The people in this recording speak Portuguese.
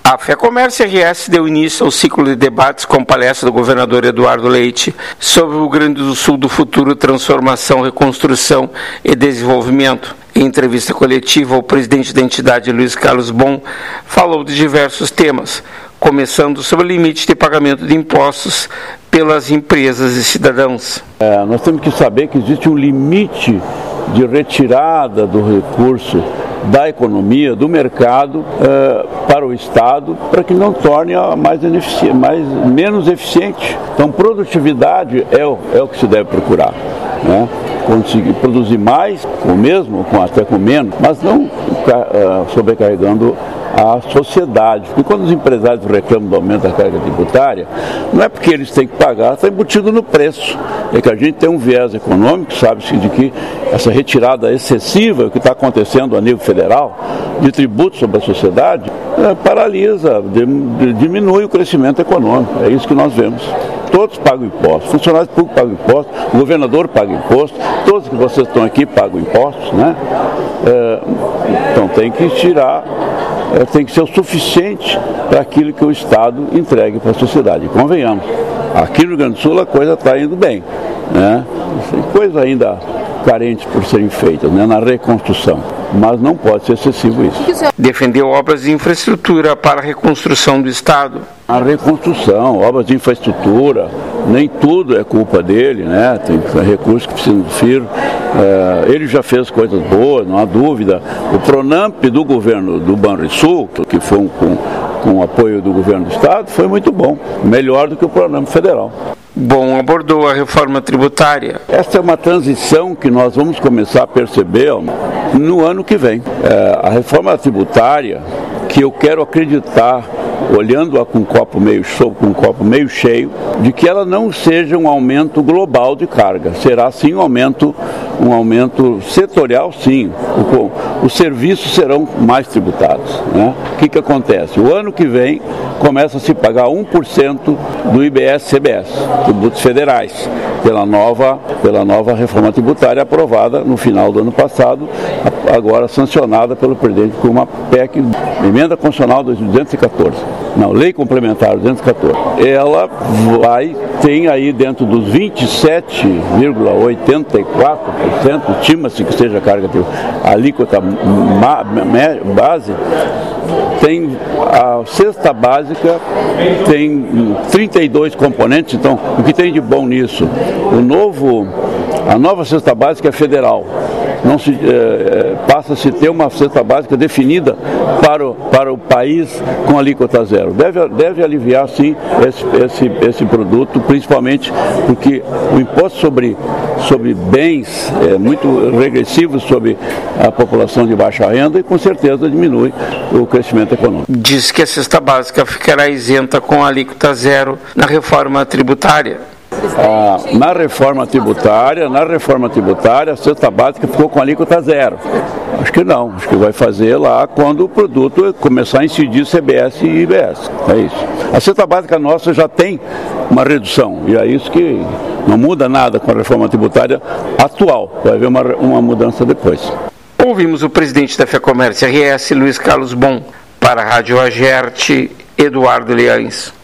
A FEComércio RS deu início ao ciclo de debates com palestra do governador Eduardo Leite sobre o Rio Grande do Sul do futuro, transformação, reconstrução e desenvolvimento. Em entrevista coletiva, o presidente da entidade, Luiz Carlos Bon, falou de diversos temas, começando sobre o limite de pagamento de impostos pelas empresas e cidadãos. Nós temos que saber que existe um limite de retirada do recurso da economia, do mercado, para o Estado, para que não torne menos eficiente. Então, produtividade é o que se deve procurar, né? Conseguir produzir mais, ou mesmo, até com menos, mas não sobrecarregando a sociedade. Porque quando os empresários reclamam do aumento da carga tributária, não é porque eles têm que pagar, está embutido no preço. É que a gente tem um viés econômico, sabe-se de que essa retirada excessiva que está acontecendo a nível federal, de tributos sobre a sociedade, paralisa, diminui o crescimento econômico. É isso que nós vemos. Todos pagam impostos, funcionários públicos pagam impostos, o governador paga imposto, todos que vocês estão aqui pagam impostos, né? Então tem que tirar, tem que ser o suficiente para aquilo que o Estado entregue para a sociedade. E convenhamos, aqui no Rio Grande do Sul a coisa está indo bem, né? Tem coisa ainda carentes por serem feitas, né, na reconstrução, mas não pode ser excessivo isso. Defendeu obras de infraestrutura para a reconstrução do Estado. A reconstrução, obras de infraestrutura, nem tudo é culpa dele, né? Tem recursos que precisam de FIR. Ele já fez coisas boas, não há dúvida. O Pronamp do governo do Banrisul, que foi com o apoio do governo do Estado, foi muito bom, melhor do que o Pronamp federal. Bon abordou a reforma tributária. Essa é uma transição que nós vamos começar a perceber no ano que vem. A reforma tributária, que eu quero acreditar, olhando-a com um copo meio cheio, de que ela não seja um aumento global de carga, será sim um aumento setorial, sim. Os serviços serão mais tributados, né? O que acontece? O ano que vem começa a se pagar 1% do IBS-CBS, tributos federais, pela nova reforma tributária aprovada no final do ano passado, agora sancionada pelo presidente com uma PEC, Emenda Constitucional 214. Não, Lei Complementar 214. Ela tem aí dentro dos 27,84%, estima-se que seja a carga a alíquota base, tem a cesta básica, tem 32 componentes. Então, o que tem de bom nisso? A nova cesta básica é federal. Passa-se a ter uma cesta básica definida para o país com alíquota zero. Deve aliviar, sim, esse produto, principalmente porque o imposto sobre bens é muito regressivo sobre a população de baixa renda e, com certeza, diminui o crescimento econômico. Diz que a cesta básica ficará isenta com alíquota zero na reforma tributária. Na reforma tributária, a cesta básica ficou com alíquota zero. Acho que não, acho que vai fazer lá quando o produto começar a incidir CBS e IBS. É isso. A cesta básica nossa já tem uma redução, e é isso que não muda nada com a reforma tributária atual. Vai haver uma mudança depois. Ouvimos o presidente da FEComércio RS, Luiz Carlos Bon. Para a Rádio Agerte, Eduardo Leães.